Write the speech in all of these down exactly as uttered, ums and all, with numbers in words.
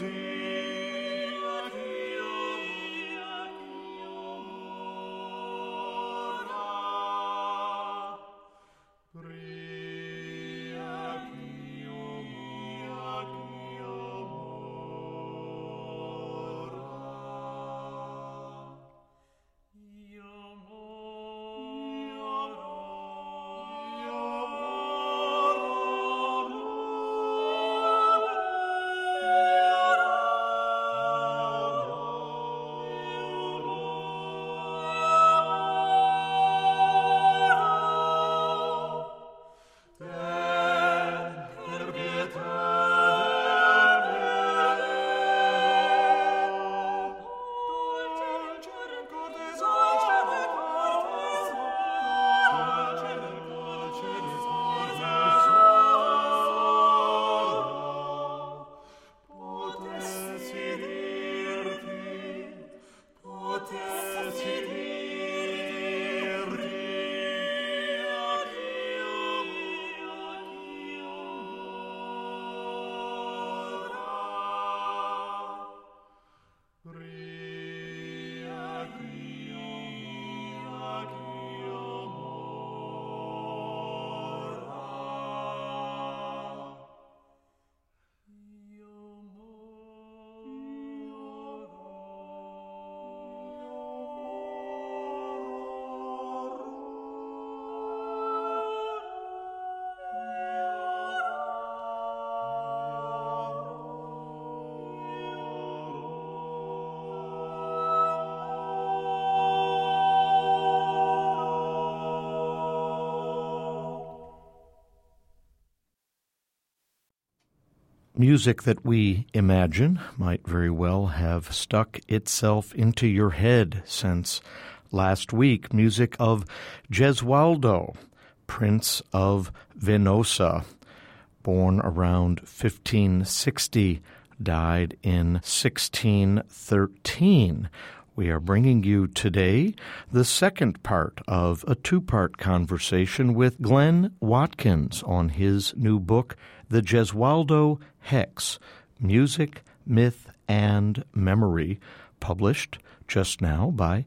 Music that we imagine might very well have stuck itself into your head since last week. Music of Gesualdo, Prince of Venosa, born around fifteen sixty, died in sixteen thirteen. We are bringing you today the second part of a two-part conversation with Glenn Watkins on his new book, The Gesualdo Hex, Music, Myth, and Memory, published just now by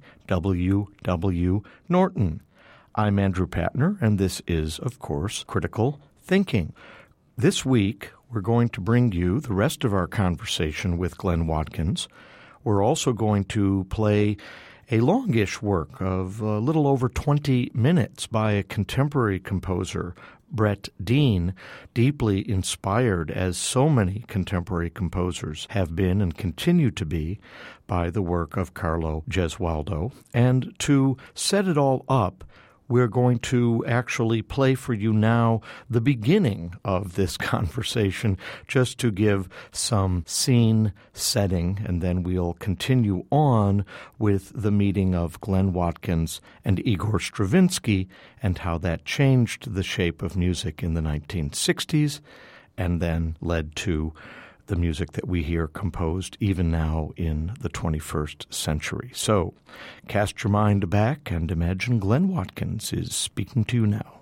W W Norton. I'm Andrew Patner, and this is, of course, Critical Thinking. This week, we're going to bring you the rest of our conversation with Glenn Watkins. We're also going to play a longish work of a little over twenty minutes by a contemporary composer, Brett Dean, deeply inspired, as so many contemporary composers have been and continue to be, by the work of Carlo Gesualdo. And to set it all up, we're going to actually play for you now the beginning of this conversation, just to give some scene setting, and then we'll continue on with the meeting of Glenn Watkins and Igor Stravinsky and how that changed the shape of music in the nineteen sixties and then led to the music that we hear composed even now in the twenty-first century. So cast your mind back and imagine Glenn Watkins is speaking to you now.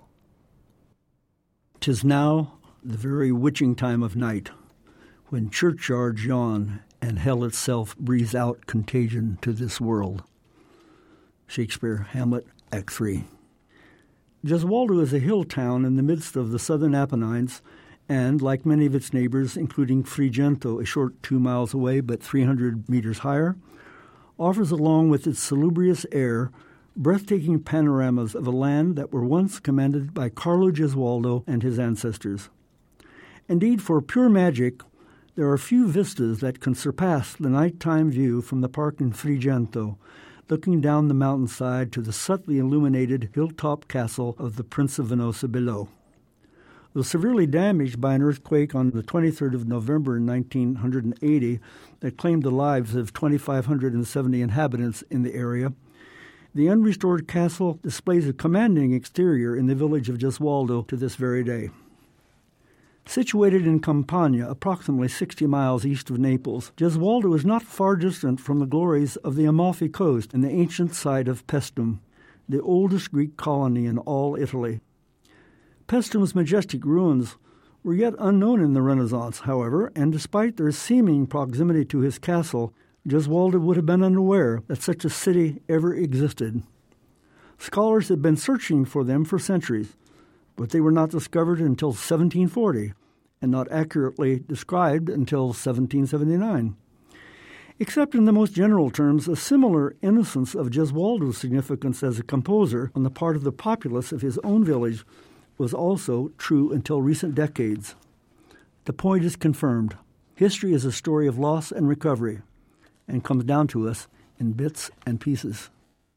'Tis now the very witching time of night, when churchyards yawn and hell itself breathes out contagion to this world. Shakespeare, Hamlet, Act three. Gesualdo is a hill town in the midst of the southern Apennines, and, like many of its neighbors, including Frigento, a short two miles away but three hundred meters higher, offers, along with its salubrious air, breathtaking panoramas of a land that were once commanded by Carlo Gesualdo and his ancestors. Indeed, for pure magic, there are few vistas that can surpass the nighttime view from the park in Frigento, looking down the mountainside to the subtly illuminated hilltop castle of the Prince of Venosa below. Though severely damaged by an earthquake on the twenty-third of November in nineteen eighty that claimed the lives of two thousand five hundred seventy inhabitants in the area, the unrestored castle displays a commanding exterior in the village of Gesualdo to this very day. Situated in Campania, approximately sixty miles east of Naples, Gesualdo is not far distant from the glories of the Amalfi Coast and the ancient site of Paestum, the oldest Greek colony in all Italy. Paestum's majestic ruins were yet unknown in the Renaissance, however, and despite their seeming proximity to his castle, Gesualdo would have been unaware that such a city ever existed. Scholars had been searching for them for centuries, but they were not discovered until seventeen forty, and not accurately described until seventeen seventy-nine. Except in the most general terms, a similar innocence of Gesualdo's significance as a composer on the part of the populace of his own village was also true until recent decades. The point is confirmed. History is a story of loss and recovery, and comes down to us in bits and pieces.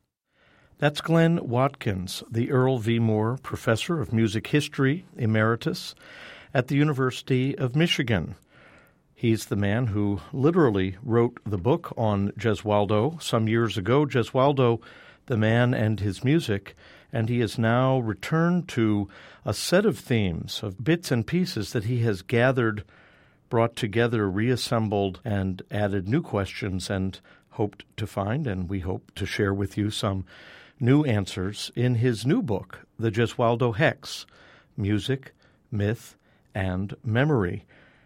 That's Glenn Watkins, the Earl V. Moore Professor of Music History, Emeritus, at the University of Michigan. He's the man who literally wrote the book on Gesualdo some years ago, Gesualdo, the Man and His Music, and he has now returned to a set of themes, of bits and pieces that he has gathered, brought together, reassembled, and added new questions and hoped to find, and we hope to share with you some new answers in his new book, The Gesualdo Hex, Music, Myth, and Memory.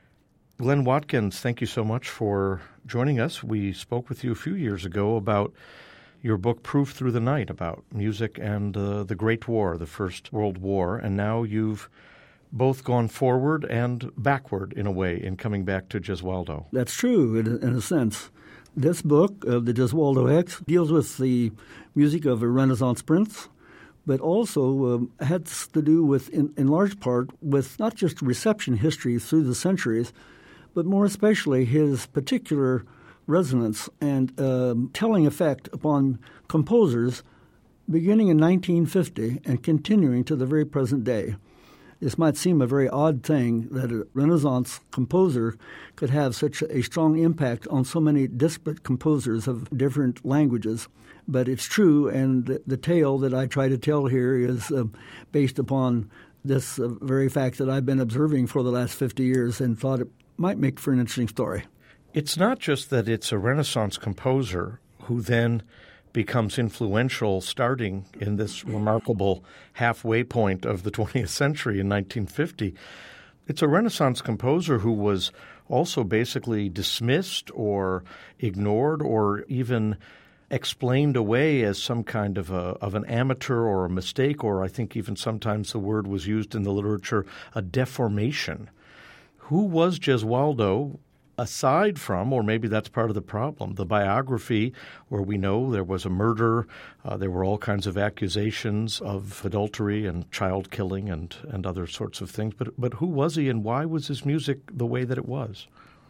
Glenn Watkins, thank you so much for joining us. We spoke with you a few years ago about your book, Proof Through the Night, about music and uh, the Great War, the First World War, and now you've both gone forward and backward in a way in coming back to Gesualdo. That's true, in, in a sense. This book, uh, The Gesualdo Hex, deals with the music of a Renaissance prince, but also um, has to do with, in, in large part, with not just reception history through the centuries, but more especially his particular resonance and um, telling effect upon composers beginning in nineteen fifty and continuing to the very present day. This might seem a very odd thing that a Renaissance composer could have such a strong impact on so many disparate composers of different languages, but it's true, and the, the tale that I try to tell here is uh, based upon this uh, very fact that I've been observing for the last fifty years and thought it might make for an interesting story. It's not just that it's a Renaissance composer who then becomes influential starting in this remarkable halfway point of the twentieth century in nineteen fifty. It's a Renaissance composer who was also basically dismissed or ignored or even explained away as some kind of a of an amateur or a mistake, or I think even sometimes the word was used in the literature, a deformation. Who was Gesualdo? Aside from, or maybe that's part of the problem, the biography where we know there was a murder, uh, there were all kinds of accusations of adultery and child killing and, and other sorts of things. But but who was he, and why was his music the way that it was?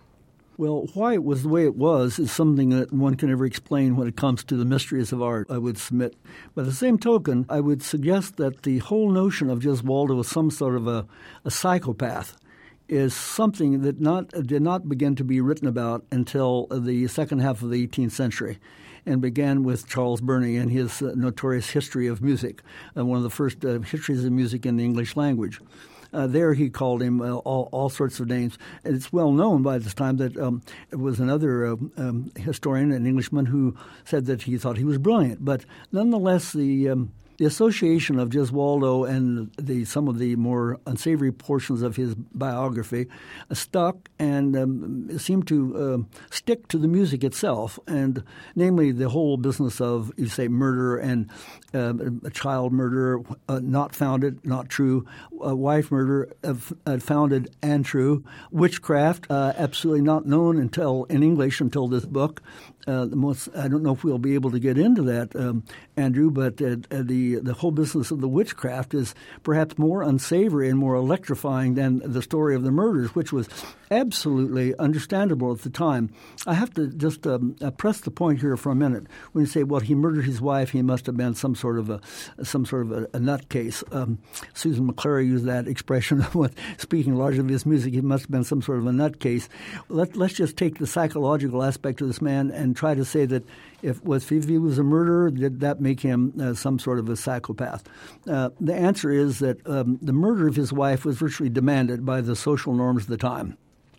Well, why it was the way it was is something that one can never explain when it comes to the mysteries of art, I would submit. By the same token, I would suggest that the whole notion of Gesualdo as some sort of a, a psychopath is something that not did not begin to be written about until the second half of the eighteenth century, and began with Charles Burney and his uh, notorious History of Music, uh, one of the first uh, histories of music in the English language. Uh, there he called him uh, all, all sorts of names. And it's well known by this time that um, it was another uh, um, historian, an Englishman, who said that he thought he was brilliant. But nonetheless, the um, The association of Gesualdo and the, some of the more unsavory portions of his biography uh, stuck and um, seemed to uh, stick to the music itself, and namely the whole business of, you say, murder and uh, a child murder, uh, not founded, not true, uh, wife murder, uh, uh, founded and true, witchcraft, uh, absolutely not known until in English until this book. Uh, the most, I don't know if we'll be able to get into that, um, Andrew, but uh, the the whole business of the witchcraft is perhaps more unsavory and more electrifying than the story of the murders, which was absolutely understandable at the time. I have to just um, press the point here for a minute. When you say, well, he murdered his wife, he must have been some sort of a some sort of a, a nutcase. Um, Susan McClary used that expression when speaking largely of his music. He must have been some sort of a nutcase. Let, let's just take the psychological aspect of this man and try to say that if, if he was a murderer, did that make him uh, some sort of a psychopath? Uh, the answer is that um, the murder of his wife was virtually demanded by the social norms of the time.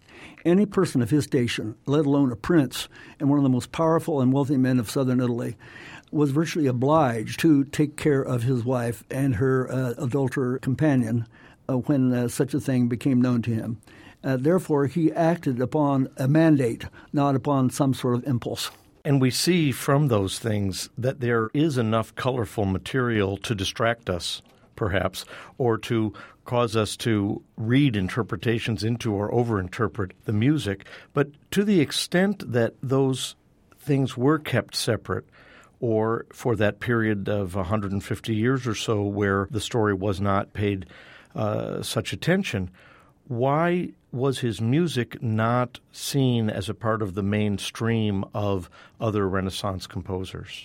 Any person of his station, let alone a prince and one of the most powerful and wealthy men of southern Italy, was virtually obliged to take care of his wife and her uh, adulterer companion uh, when uh, such a thing became known to him. Uh, therefore, he acted upon a mandate, not upon some sort of impulse. And we see from those things that there is enough colorful material to distract us, perhaps, or to cause us to read interpretations into or overinterpret the music. But to the extent that those things were kept separate, or for that period of one hundred fifty years or so where the story was not paid uh, such attention, why was his music not seen as a part of the mainstream of other Renaissance composers?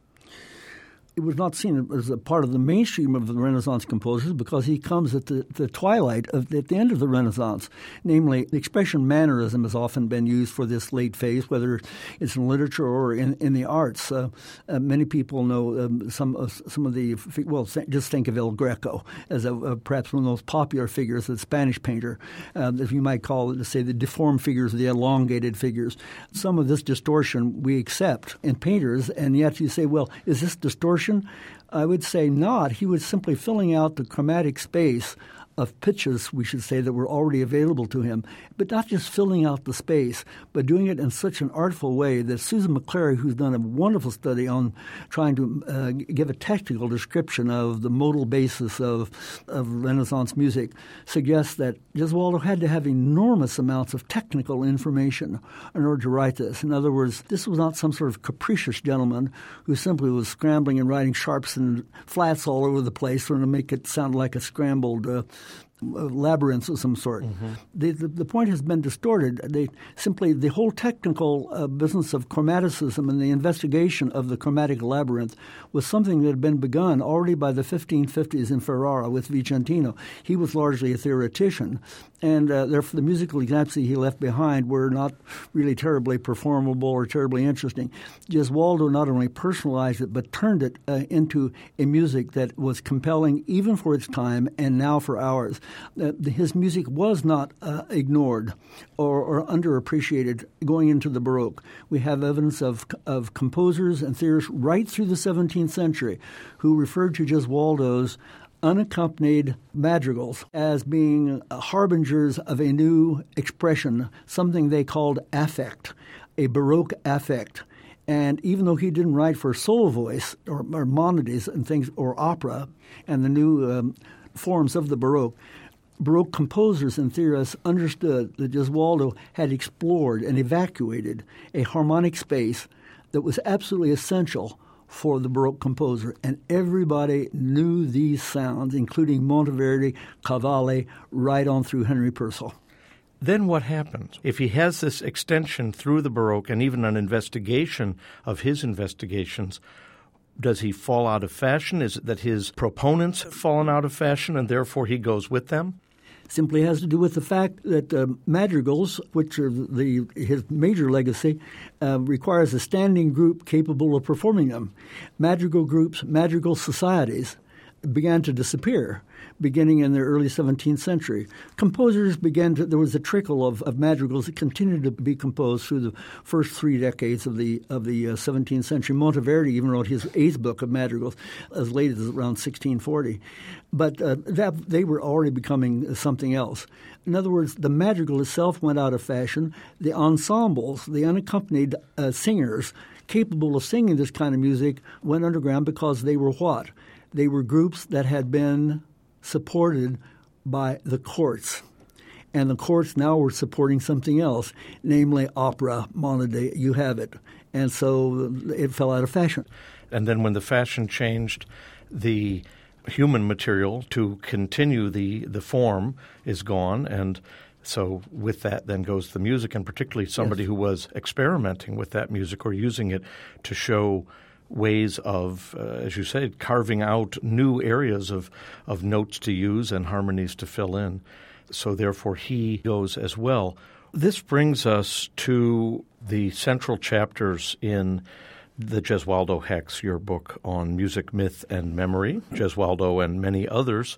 It was not seen as a part of the mainstream of the Renaissance composers because he comes at the, the twilight, of, at the end of the Renaissance. Namely, the expression mannerism has often been used for this late phase, whether it's in literature or in, in the arts. Uh, uh, many people know um, some, uh, some of the, well, just think of El Greco as a, uh, perhaps one of those popular figures, the Spanish painter, uh, if you might call it, say, the deformed figures, the elongated figures. Some of this distortion we accept in painters, and yet you say, well, is this distortion? I would say not. He was simply filling out the chromatic space of pitches, we should say, that were already available to him, but not just filling out the space, but doing it in such an artful way that Susan McClary, who's done a wonderful study on trying to uh, give a technical description of the modal basis of, of Renaissance music, suggests that Gesualdo had to have enormous amounts of technical information in order to write this. In other words, this was not some sort of capricious gentleman who simply was scrambling and writing sharps and flats all over the place to make it sound like a scrambled uh, labyrinths of some sort. Mm-hmm. The, the the point has been distorted. They simply the whole technical uh, business of chromaticism and the investigation of the chromatic labyrinth was something that had been begun already by the fifteen fifties in Ferrara with Vicentino. He was largely a theoretician, and uh, therefore the musical examples he left behind were not really terribly performable or terribly interesting. Gesualdo not only personalized it but turned it uh, into a music that was compelling even for its time and now for ours. Uh, his music was not uh, ignored or, or underappreciated going into the Baroque. We have evidence of of composers and theorists right through the seventeenth century who referred to Gesualdo's unaccompanied madrigals as being harbingers of a new expression, something they called affect, a Baroque affect. And even though he didn't write for solo voice or, or monodies and things or opera and the new um, forms of the Baroque, Baroque composers and theorists understood that Gesualdo had explored and evacuated a harmonic space that was absolutely essential for the Baroque composer. And everybody knew these sounds, including Monteverdi, Cavalli, right on through Henry Purcell. Then what happens? If he has this extension through the Baroque and even an investigation of his investigations, does he fall out of fashion? Is it that his proponents have fallen out of fashion and therefore he goes with them? Simply has to do with the fact that uh, madrigals, which are the his major legacy, uh, requires a standing group capable of performing them. Madrigal groups, madrigal societies began to disappear beginning in the early seventeenth century. Composers began to – there was a trickle of, of madrigals that continued to be composed through the first three decades of the of the uh, seventeenth century. Monteverdi even wrote his eighth book of madrigals as late as around sixteen forty. But uh, that they were already becoming something else. In other words, the madrigal itself went out of fashion. The ensembles, the unaccompanied uh, singers capable of singing this kind of music went underground because they were what? They were groups that had been supported by the courts. And the courts now were supporting something else, namely opera, monody, you have it. And so it fell out of fashion. And then when the fashion changed, the human material to continue the, the form is gone. And so with that then goes the music, and particularly somebody yes. who was experimenting with that music or using it to show ways of, uh, as you said, carving out new areas of, of notes to use and harmonies to fill in. So therefore he goes as well. This brings us to the central chapters in the Gesualdo Hex, your book on music, myth, and memory, Gesualdo and many others.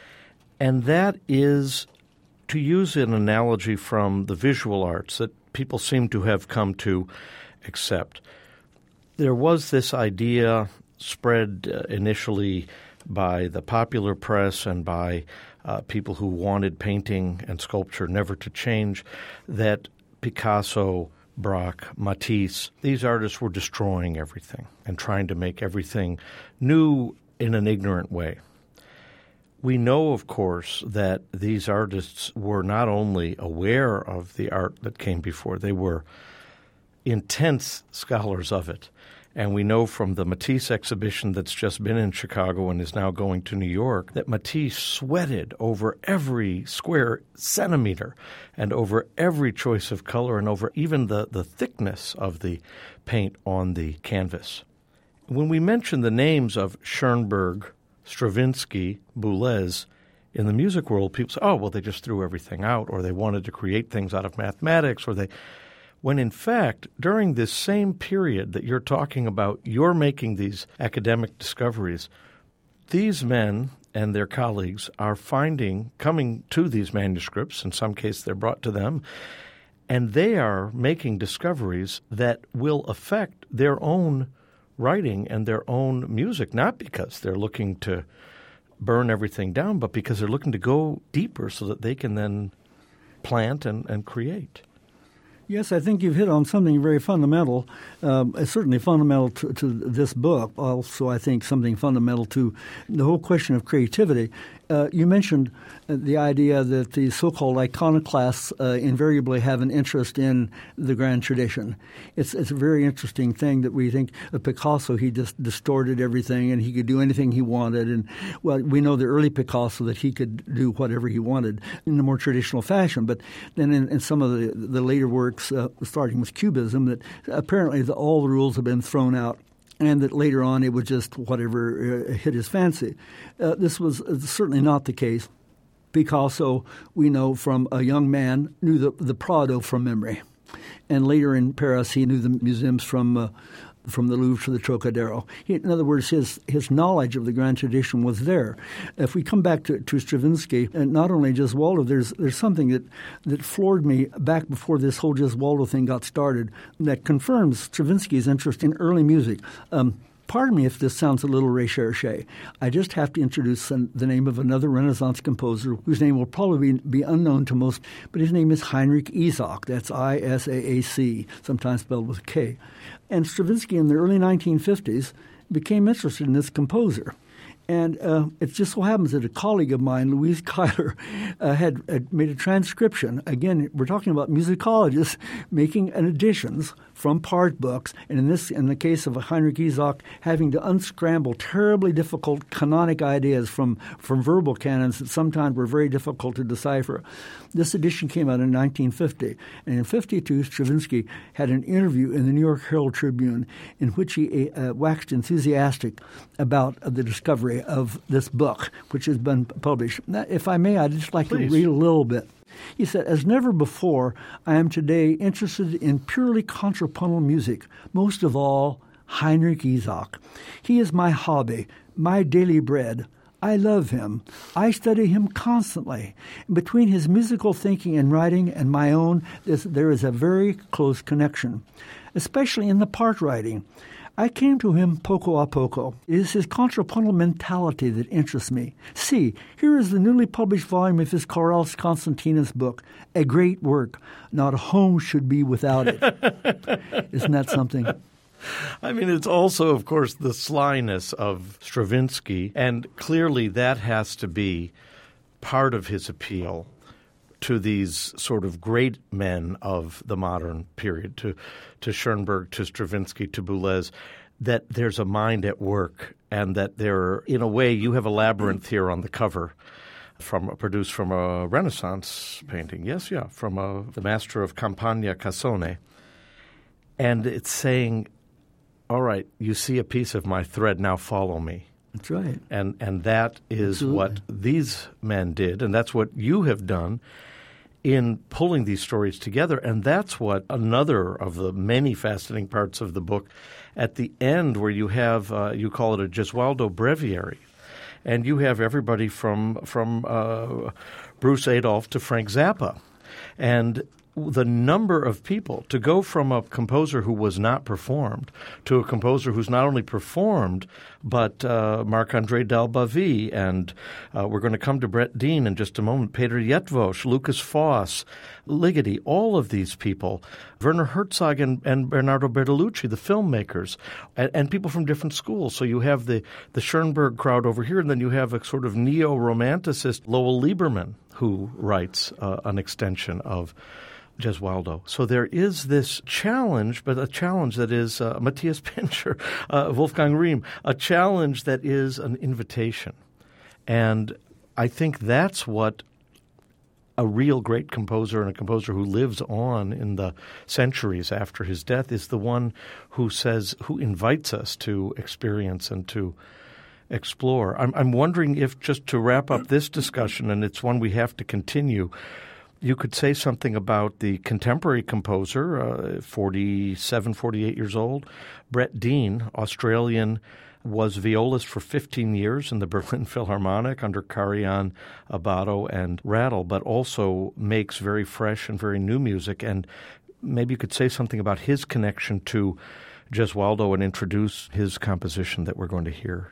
And that is, to use an analogy from the visual arts that people seem to have come to accept, there was this idea spread uh, initially by the popular press and by uh, people who wanted painting and sculpture never to change, that Picasso, Braque, Matisse, these artists were destroying everything and trying to make everything new in an ignorant way. We know, of course, that these artists were not only aware of the art that came before, they were intense scholars of it. And we know from the Matisse exhibition that's just been in Chicago and is now going to New York that Matisse sweated over every square centimeter and over every choice of color and over even the, the thickness of the paint on the canvas. When we mention the names of Schoenberg, Stravinsky, Boulez, in the music world, people say, oh, well, they just threw everything out, or they wanted to create things out of mathematics, or they... When in fact, during this same period that you're talking about, you're making these academic discoveries, these men and their colleagues are finding, coming to these manuscripts, in some cases they're brought to them, and they are making discoveries that will affect their own writing and their own music, not because they're looking to burn everything down, but because they're looking to go deeper so that they can then plant and, and create. Yes, I think you've hit on something very fundamental. Um, it's certainly fundamental to, to this book. Also, I think something fundamental to the whole question of creativity. Uh, you mentioned uh, the idea that the so-called iconoclasts uh, invariably have an interest in the grand tradition. It's it's a very interesting thing that we think of Picasso. He just distorted everything and he could do anything he wanted. And well, we know the early Picasso that he could do whatever he wanted in a more traditional fashion. But then in, in some of the, the later works, uh, starting with Cubism, that apparently the, all the rules have been thrown out, and that later on it was just whatever uh, hit his fancy. Uh, this was uh, certainly not the case. Picasso, we know from a young man, knew the, the Prado from memory. And later in Paris, he knew the museums from uh, from the Louvre to the Trocadero. He, in other words, his his knowledge of the grand tradition was there. If we come back to, to Stravinsky, and not only Gesualdo, there's there's something that, that floored me back before this whole Gesualdo thing got started that confirms Stravinsky's interest in early music. Um, Pardon me if this sounds a little recherché. I just have to introduce the name of another Renaissance composer whose name will probably be unknown to most, but his name is Heinrich Isaac. That's I S A A C, sometimes spelled with a K. And Stravinsky in the early nineteen fifties became interested in this composer. And uh, it just so happens that a colleague of mine, Louise Keiler, uh, had, had made a transcription. Again, we're talking about musicologists making an additions from part books, and in this, in the case of Heinrich Isaac, having to unscramble terribly difficult canonic ideas from, from verbal canons that sometimes were very difficult to decipher. This edition came out in nineteen fifty, and in fifty-two, Stravinsky had an interview in the New York Herald Tribune in which he uh, waxed enthusiastic about uh, the discovery of this book, which has been published. Now, if I may, I'd just like Please. to read a little bit. He said, "As never before, I am today interested in purely contrapuntal music, most of all Heinrich Isaac. He is my hobby, my daily bread. I love him. I study him constantly. Between his musical thinking and writing and my own, there is a very close connection, especially in the part writing. I came to him poco a poco. It is his contrapuntal mentality that interests me. See, here is the newly published volume of his Chorales Constantinas book, a great work. Not a home should be without it." Isn't that something? I mean, it's also, of course, the slyness of Stravinsky, and clearly that has to be part of his appeal to these sort of great men of the modern period, to to Schoenberg, to Stravinsky, to Boulez, that there's a mind at work, and that there, in a way, you have a labyrinth here on the cover, from produced from a Renaissance painting. Yes, yeah, from a, the master of Campagna, Cassone, and it's saying, all right, you see a piece of my thread, now follow me. That's right. And and that is Absolutely. what these men did, and that's what you have done in pulling these stories together. And that's what another of the many fascinating parts of the book at the end, where you have, uh, you call it a Gesualdo breviary, and you have everybody from, from uh, Bruce Adolphe to Frank Zappa. And the number of people to go from a composer who was not performed to a composer who's not only performed, but uh, Marc-André Delbavie, and uh, we're going to come to Brett Dean in just a moment, Peter Jetvosch, Lucas Foss, Ligeti, all of these people, Werner Herzog and, and Bernardo Bertolucci, the filmmakers, and, and people from different schools. So you have the, the Schoenberg crowd over here, and then you have a sort of neo-romanticist Lowell Lieberman who writes uh, an extension of Gesualdo. So there is this challenge, but a challenge that is uh, Matthias Pincher, uh, Wolfgang Riem, a challenge that is an invitation. And I think that's what a real great composer and a composer who lives on in the centuries after his death is the one who says, who invites us to experience and to explore. I'm, I'm wondering if, just to wrap up this discussion, and it's one we have to continue, you could say something about the contemporary composer, uh, forty-seven, forty-eight years old, Brett Dean, Australian, was violist for fifteen years in the Berlin Philharmonic under Karajan, Abbado, and Rattle, but also makes very fresh and very new music. And maybe you could say something about his connection to Gesualdo and introduce his composition that we're going to hear.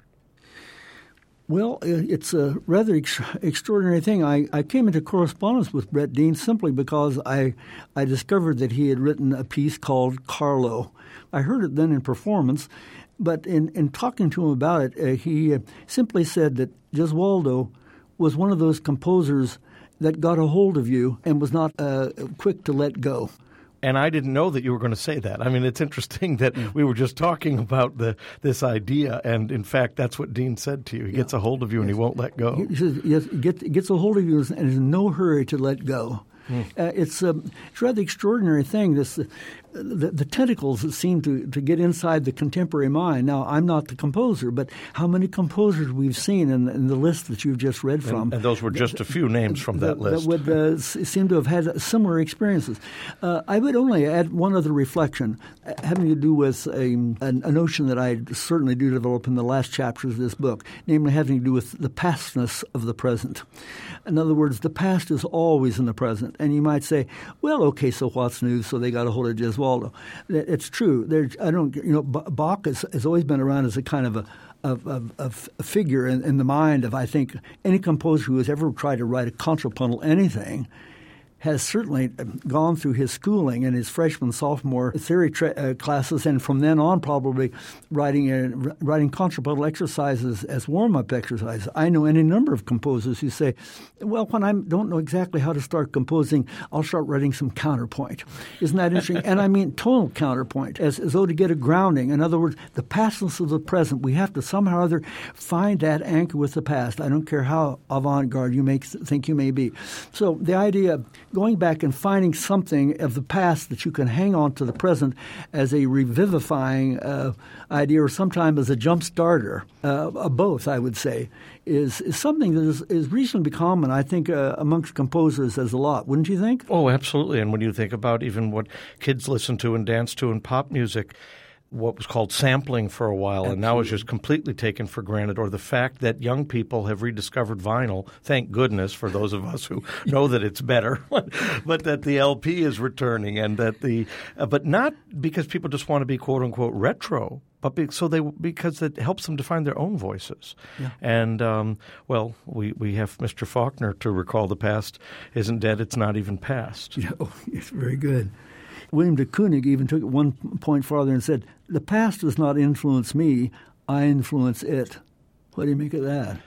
Well, it's a rather ex- extraordinary thing. I, I came into correspondence with Brett Dean simply because I I discovered that he had written a piece called Carlo. I heard it then in performance, but in, in talking to him about it, uh, he uh, simply said that Gesualdo was one of those composers that got a hold of you and was not uh, quick to let go. And I didn't know that you were going to say that. I mean, it's interesting that yeah. we were just talking about the this idea, and in fact, that's what Dean said to you. He yeah. gets a hold of you, yes. and he won't let go. He says, yes, he gets, gets a hold of you and is in no hurry to let go. Mm. Uh, it's, um, it's a rather extraordinary thing, this, uh, the, the tentacles that seem to, to get inside the contemporary mind. Now, I'm not the composer, but how many composers we've seen in, in the list that you've just read from. And, and those were just a few names from that, that list. That would uh, seem to have had similar experiences. Uh, I would only add one other reflection having to do with a, a, a notion that I certainly do develop in the last chapters of this book, namely having to do with the pastness of the present. In other words, the past is always in the present. And you might say, well, okay, so what's new? So they got a hold of Gesualdo. It's true. There, I don't, you know, Bach has, has always been around as a kind of a Of, of, of a figure in, in the mind of, I think, any composer who has ever tried to write a contrapuntal anything has certainly gone through his schooling and his freshman, sophomore theory tra- uh, classes, and from then on probably writing uh, writing contrapuntal exercises as warm-up exercises. I know any number of composers who say, well, when I don't know exactly how to start composing, I'll start writing some counterpoint. Isn't that interesting? And I mean tonal counterpoint, as, as though to get a grounding. In other words, the pastness of the present, we have to somehow or other find that anchor with the past. I don't care how avant-garde you may think you may be. So the idea of going back and finding something of the past that you can hang on to the present as a revivifying uh, idea, or sometimes as a jump starter, uh, both, I would say, is, is something that is, is reasonably common, I think, uh, amongst composers as a lot. Wouldn't you think? Oh, absolutely. And when you think about even what kids listen to and dance to in pop music, what was called sampling for a while, Absolutely. And now is just completely taken for granted, or the fact that young people have rediscovered vinyl, thank goodness for those of us who know that it's better, but that the L P is returning, and that the uh, but not because people just want to be quote unquote retro, but be, so they because it helps them to find their own voices. Yeah. And um, well, we, we have Mister Faulkner to recall the past isn't dead; it's not even past. Yeah, oh, it's very good. William de Kooning even took it one point farther and said, the past does not influence me, I influence it. What do you make of that?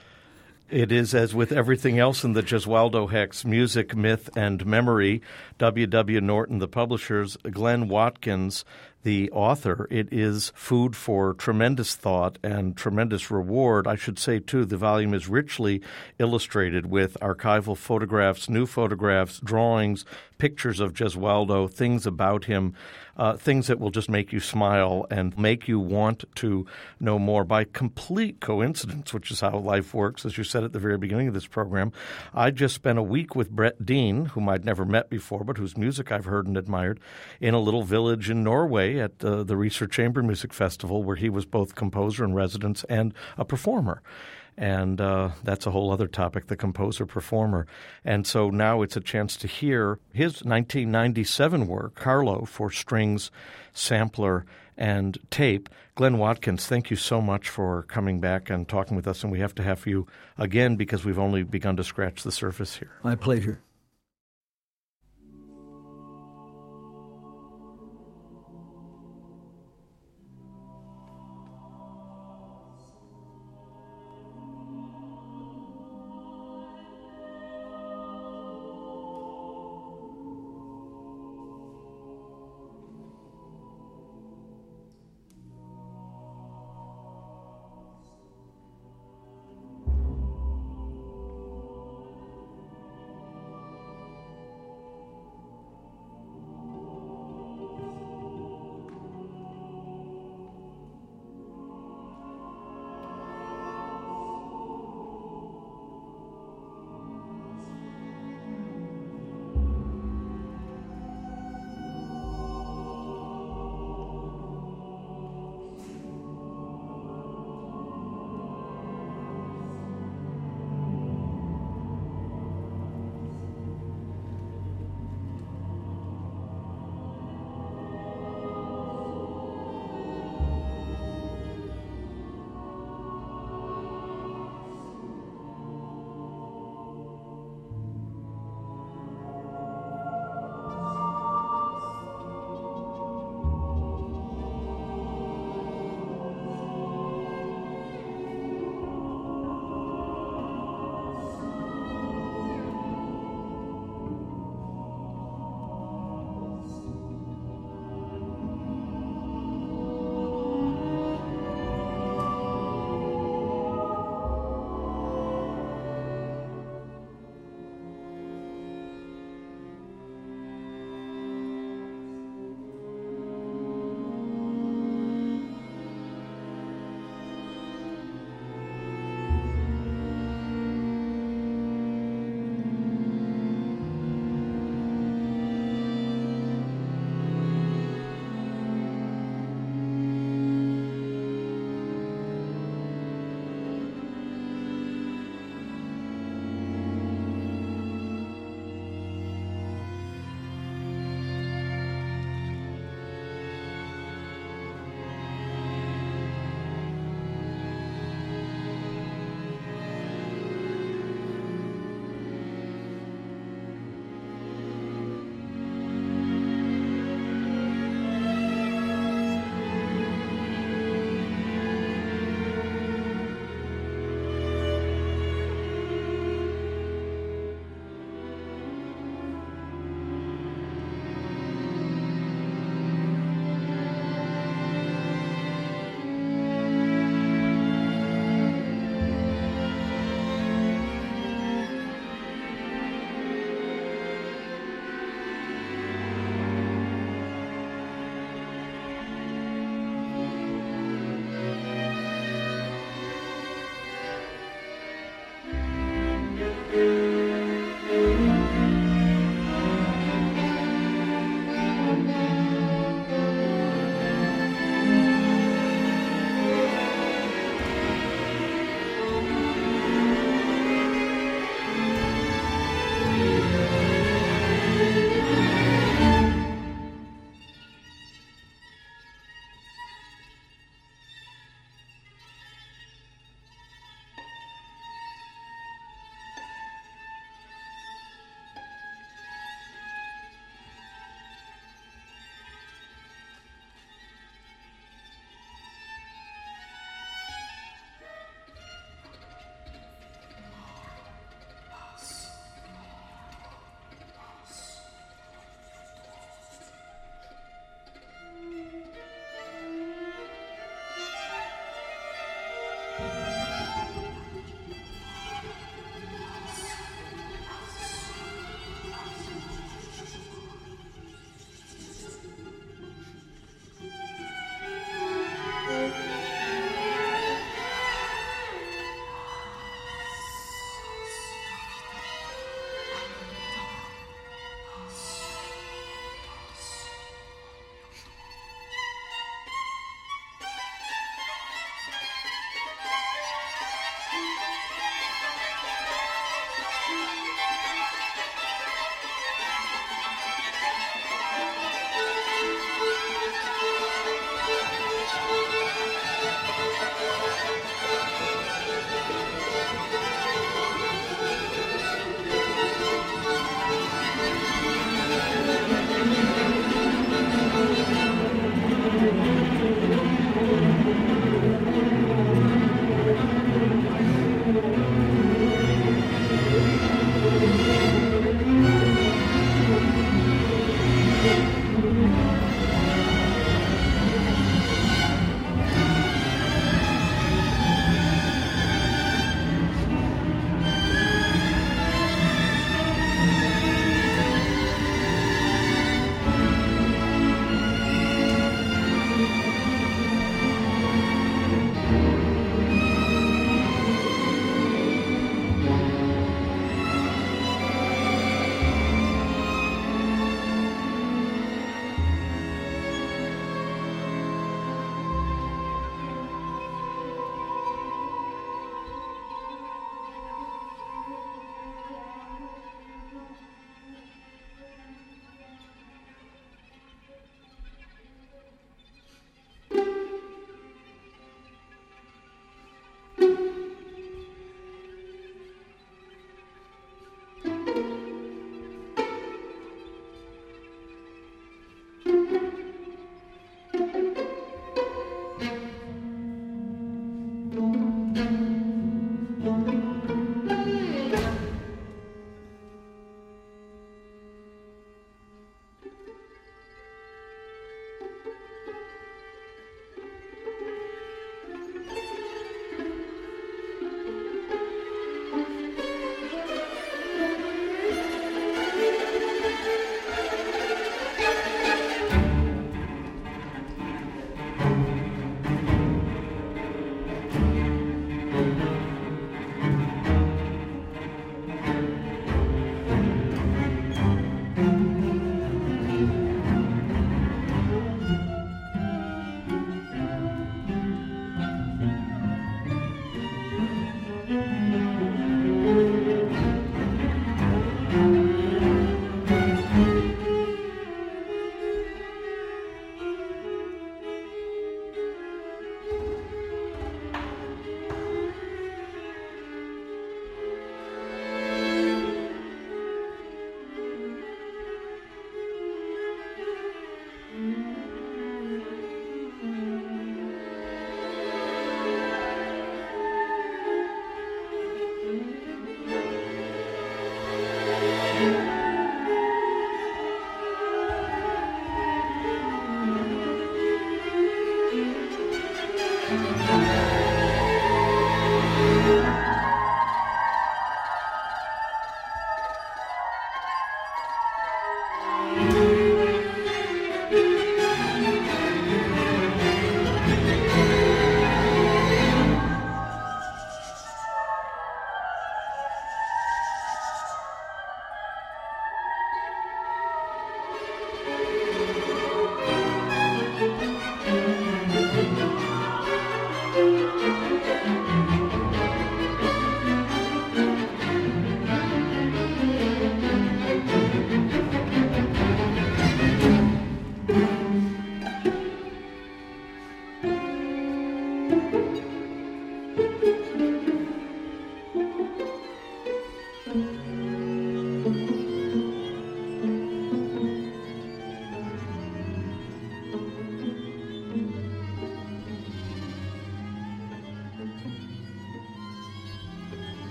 It is, as with everything else in the Gesualdo Hex, music, myth, and memory. W W. Norton, the publishers, Glenn Watkins, the author. It is food for tremendous thought and tremendous reward. I should say, too, the volume is richly illustrated with archival photographs, new photographs, drawings, pictures of Gesualdo, things about him, uh, things that will just make you smile and make you want to know more. By complete coincidence, which is how life works, as you said at the very beginning of this program, I just spent a week with Brett Dean, whom I'd never met before, but whose music I've heard and admired, in a little village in Norway at uh, the Research Chamber Music Festival, where he was both composer in residence and a performer. And uh, that's a whole other topic, the composer-performer. And so now it's a chance to hear his nineteen ninety-seven work, Carlo, for strings, sampler, and tape. Glenn Watkins, thank you so much for coming back and talking with us. And we have to have you again because we've only begun to scratch the surface here. My pleasure.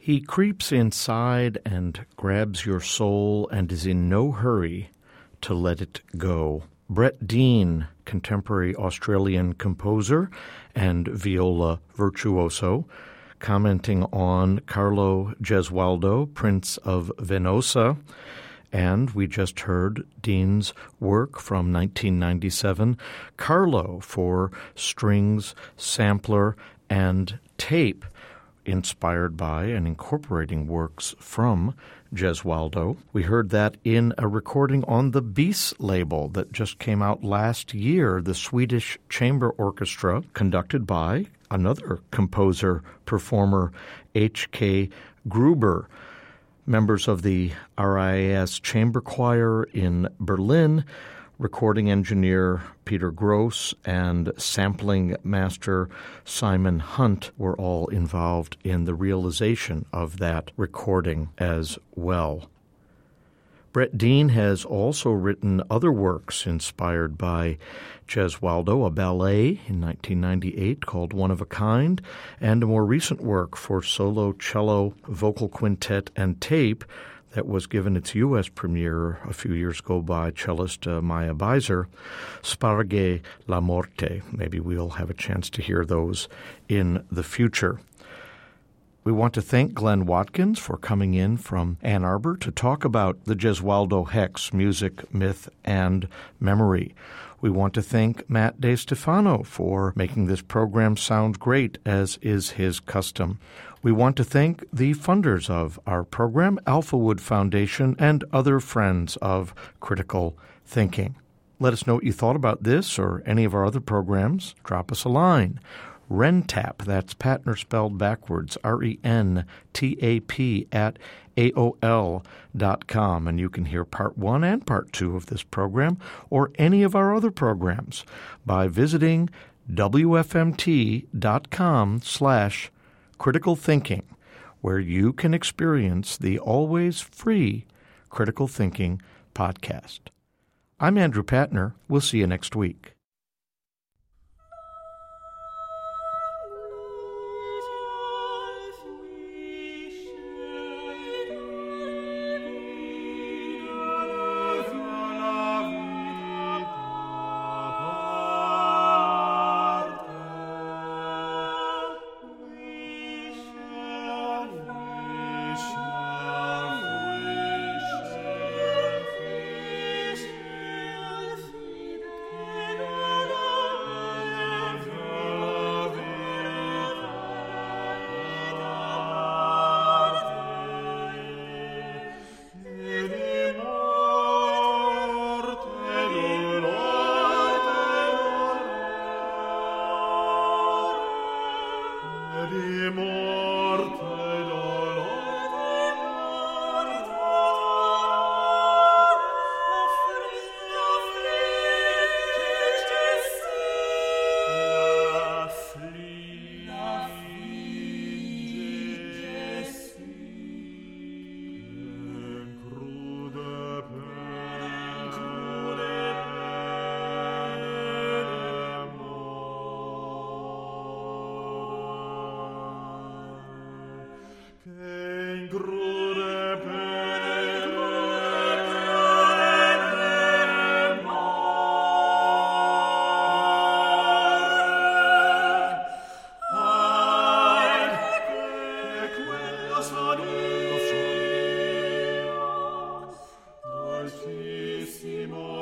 He creeps inside and grabs your soul and is in no hurry to let it go. Brett Dean, contemporary Australian composer and viola virtuoso, commenting on Carlo Gesualdo, Prince of Venosa. And we just heard Dean's work from nineteen ninety-seven, Carlo for strings, sampler, and tape, inspired by and incorporating works from Gesualdo. We heard that in a recording on the Beast label that just came out last year, the Swedish Chamber Orchestra, conducted by another composer, performer, H K Gruber. Members of the R I A S Chamber Choir in Berlin, recording engineer Peter Gross and sampling master Simon Hunt were all involved in the realization of that recording as well. Brett Dean has also written other works inspired by Gesualdo, a ballet in nineteen ninety-eight called One of a Kind, and a more recent work for solo cello, vocal quintet, and tape that was given its U S premiere a few years ago by cellist uh, Maya Beiser, Sparge la Morte. Maybe we'll have a chance to hear those in the future. We want to thank Glenn Watkins for coming in from Ann Arbor to talk about the Gesualdo Hex, music, myth, and memory. We want to thank Matt DeStefano for making this program sound great, as is his custom. We want to thank the funders of our program, Alphawood Foundation, and other friends of critical thinking. Let us know what you thought about this or any of our other programs. Drop us a line. Rentap, that's Patner spelled backwards, R E N T A P at A O L dot com. And you can hear part one and part two of this program or any of our other programs by visiting W F M T dot com slash critical thinking, where you can experience the always free Critical Thinking podcast. I'm Andrew Patner. We'll see you next week. Simon.